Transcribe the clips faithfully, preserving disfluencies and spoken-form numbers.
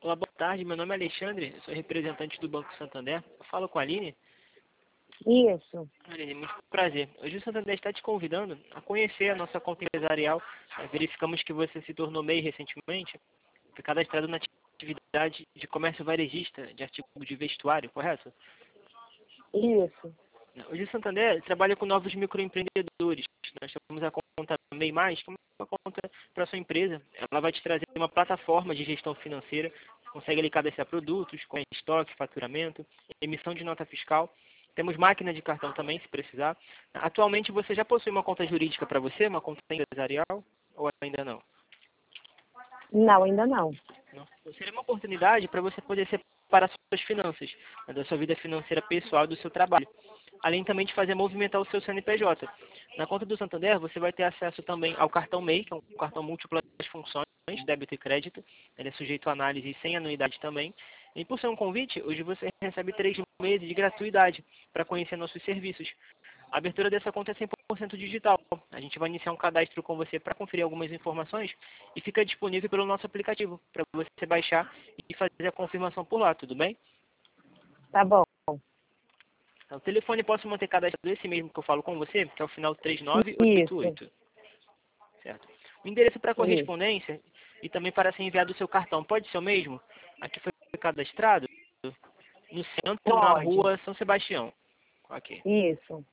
Olá, boa tarde. Meu nome é Alexandre, eu sou representante do Banco Santander. Eu falo com a Aline. Isso. Aline, muito prazer. Hoje o Santander está te convidando a conhecer a nossa conta empresarial. Eh, Verificamos que você se tornou M E I recentemente. Foi cadastrado na atividade de comércio varejista de artigo de vestuário, correto? Isso. Hoje o Santander trabalha com novos microempreendedores. Nós temos a conta M E I mais, que é uma conta para a sua empresa. Ela vai te trazer uma plataforma de gestão financeira. Você consegue ali cadastrar produtos, com estoque, faturamento, emissão de nota fiscal. Temos máquina de cartão também, se precisar. Atualmente você já possui uma conta jurídica para você, uma conta empresarial, ou ainda não? Não, ainda não. Não. Seria uma oportunidade para você poder separar suas finanças, né, da sua vida financeira pessoal e do seu trabalho. Além também de fazer movimentar o seu C N P J. Na conta do Santander, você vai ter acesso também ao cartão M E I, que é um cartão múltiplas funções, débito e crédito. Ele é sujeito a análise e sem anuidade também. E por ser um convite, hoje você recebe três meses de gratuidade para conhecer nossos serviços. A abertura dessa conta é cem por cento digital. A gente vai iniciar um cadastro com você para conferir algumas informações e fica disponível pelo nosso aplicativo para você baixar e fazer a confirmação por lá, tudo bem? Tá bom. O telefone posso manter cadastrado esse mesmo que eu falo com você, que é o final três nove oito Isso. oito. Certo? O endereço para Isso. correspondência e também para ser enviado o seu cartão pode ser o mesmo? Aqui foi cadastrado no centro, na Pode. rua São Sebastião. Ok. Isso.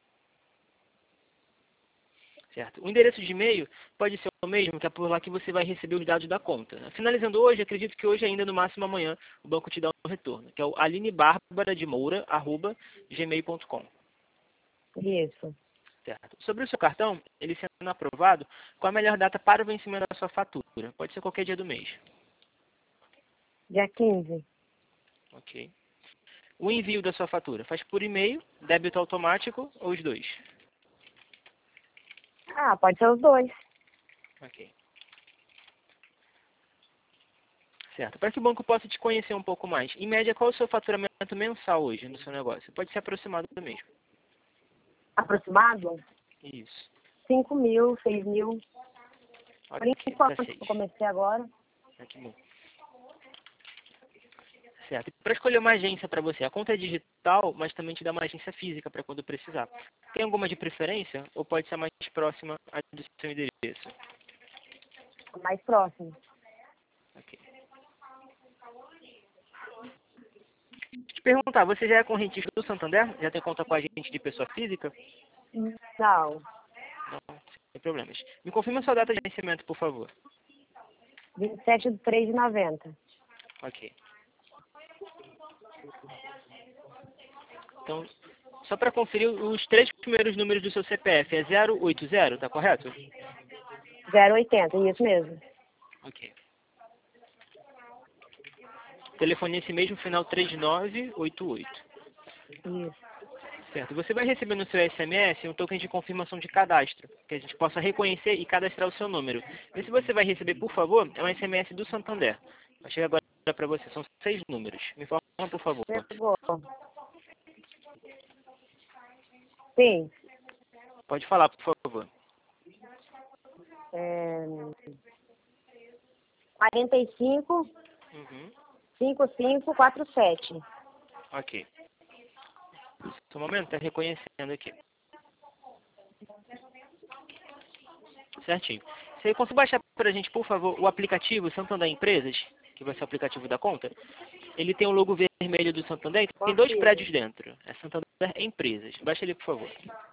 Certo. O endereço de e-mail pode ser o mesmo, que é por lá que você vai receber os dados da conta. Finalizando hoje, acredito que hoje ainda, no máximo amanhã, o banco te dá um retorno, que é o alinebarbara.de-moura arroba gmail ponto com. Isso. Certo. Sobre o seu cartão, ele sendo aprovado, qual a melhor data para o vencimento da sua fatura? Pode ser qualquer dia do mês. Dia quinze. Ok. O envio da sua fatura, faz por e-mail, débito automático ou os dois? Ah, pode ser os dois. Ok. Certo. Para que o banco possa te conhecer um pouco mais, em média, qual é o seu faturamento mensal hoje no seu negócio? Pode ser aproximado mesmo. Aproximado? Isso. Cinco mil, seis mil. Por Ok, enquanto, dezesseis. eu comecei agora. Ah, que bom. Certo. E para escolher uma agência para você, a conta é digital, mas também te dá uma agência física para quando precisar. Tem alguma de preferência ou pode ser mais próxima à do seu endereço? Mais próximo. Ok. Te perguntar, você já é correntista do Santander? Já tem conta com a gente de pessoa física? Não. Não, sem problemas. Me confirma sua data de vencimento, por favor. vinte e sete de três de noventa. Ok. Então, só para conferir, os três primeiros números do seu C P F é zero oito zero, tá correto? zero oitenta, isso mesmo. Ok. Telefone esse mesmo, final três nove oito oito. Isso. Certo. Você vai receber no seu S M S um token de confirmação de cadastro, que a gente possa reconhecer e cadastrar o seu número. E se você vai receber, por favor, é um S M S do Santander. Vai chegar agora para você, são seis números. Me informa, por favor. Chegou. Sim. Pode falar, por favor. É... quarenta e cinco, Uhum. cinquenta e cinco, quarenta e sete. Ok. Só um momento, está reconhecendo aqui. Certinho. Você consegue baixar para a gente, por favor, o aplicativo Santander Empresas, que vai ser o aplicativo da conta? Ele tem o logo vermelho do Santander e tem dois Consigo. prédios dentro. É Santander Empresas. Baixa ele, por favor.